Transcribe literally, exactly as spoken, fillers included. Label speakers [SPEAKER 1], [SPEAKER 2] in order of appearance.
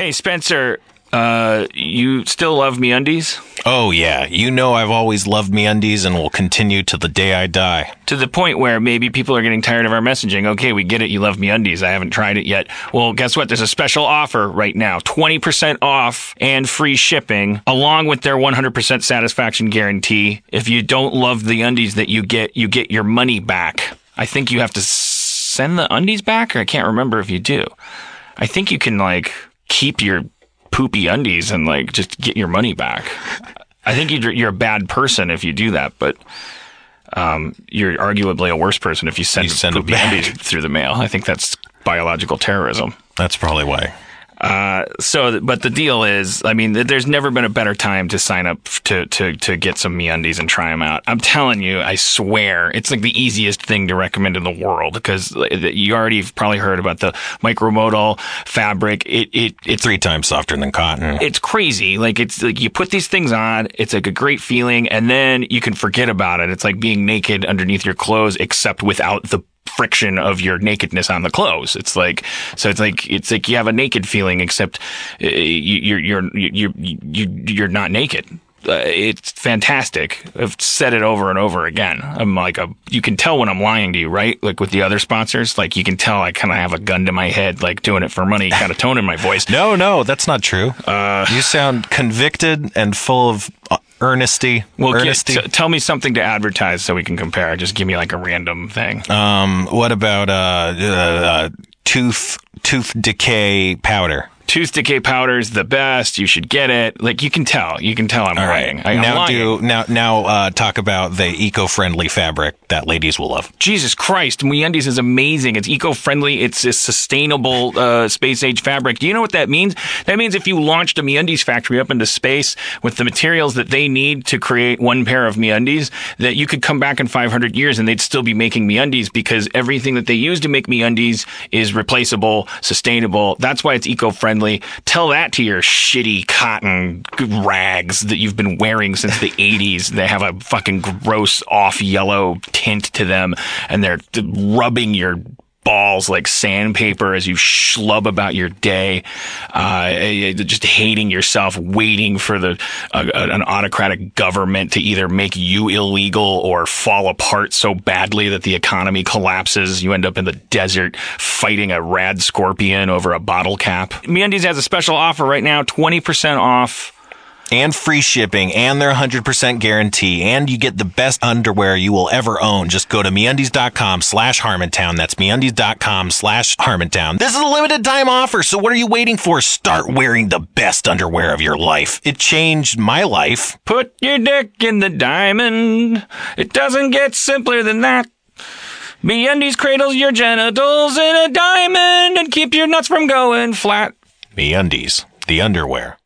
[SPEAKER 1] Hey, Spencer, uh, you still love MeUndies?
[SPEAKER 2] Oh, yeah. You know I've always loved MeUndies and will continue to the day I die.
[SPEAKER 1] To the point where maybe people are getting tired of our messaging. Okay, we get it. You love MeUndies. I haven't tried it yet. Well, guess what? There's a special offer right now. twenty percent off and free shipping, along with their one hundred percent satisfaction guarantee. If you don't love the undies that you get, you get your money back. I think you have to send the undies back, or I can't remember if you do. I think you can, like, keep your poopy undies and, like, just get your money back. I think you're, you're a bad person if you do that, but um, you're arguably a worse person if you send, you send poopy undies through the mail. I think that's biological terrorism.
[SPEAKER 2] That's probably why.
[SPEAKER 1] Uh, so, but the deal is, I mean, there's never been a better time to sign up to, to, to get some MeUndies and try them out. I'm telling you, I swear, it's like the easiest thing to recommend in the world, because you already have probably heard about the micromodal fabric. It, it, it's
[SPEAKER 2] three times softer than cotton.
[SPEAKER 1] It's crazy. Like, it's like you put these things on, it's like a great feeling, and then you can forget about it. It's like being naked underneath your clothes, except without the friction of your nakedness on the clothes. It's like, so it's like, it's like you have a naked feeling, except uh, you, you're, you're, you, you, you're not naked. Uh, it's fantastic. I've said it over and over again. I'm like a, you can tell when I'm lying to you, right? Like with the other sponsors, like you can tell I kind of have a gun to my head, like doing it for money, kind of tone in my voice.
[SPEAKER 2] No, no, that's not true.
[SPEAKER 1] Uh,
[SPEAKER 2] you sound convicted and full of uh, earnesty.
[SPEAKER 1] Well,
[SPEAKER 2] earnesty.
[SPEAKER 1] Get, t- tell me something to advertise so we can compare. Just give me like a random thing.
[SPEAKER 2] Um, what about uh, uh, uh tooth tooth decay powder?
[SPEAKER 1] Tooth decay powder is the best. You should get it. Like, you can tell. You can tell I'm
[SPEAKER 2] All
[SPEAKER 1] lying.
[SPEAKER 2] right.
[SPEAKER 1] I, I'm
[SPEAKER 2] now
[SPEAKER 1] lying.
[SPEAKER 2] do now now uh, talk about the eco-friendly fabric that ladies will love.
[SPEAKER 1] Jesus Christ, MeUndies is amazing. It's eco-friendly. It's a sustainable uh, space-age fabric. Do you know what that means? That means if you launched a MeUndies factory up into space with the materials that they need to create one pair of MeUndies, that you could come back in five hundred years and they'd still be making MeUndies, because everything that they use to make MeUndies is replaceable, sustainable. That's why it's eco-friendly. Tell that to your shitty cotton rags that you've been wearing since the eighties. They have a fucking gross off yellow tint to them, and they're rubbing your balls like sandpaper as you schlub about your day, uh, just hating yourself, waiting for the uh, an autocratic government to either make you illegal or fall apart so badly that the economy collapses. You end up in the desert fighting a rad scorpion over a bottle cap. MeUndies has a special offer right now, twenty percent off.
[SPEAKER 2] And free shipping, and their one hundred percent guarantee, and you get the best underwear you will ever own. Just go to MeUndies.com slash Harmontown. That's MeUndies.com slash Harmontown. This is a limited time offer, so what are you waiting for? Start wearing the best underwear of your life. It changed my life.
[SPEAKER 1] Put your dick in the diamond. It doesn't get simpler than that. MeUndies cradles your genitals in a diamond and keep your nuts from going flat.
[SPEAKER 2] MeUndies, the underwear.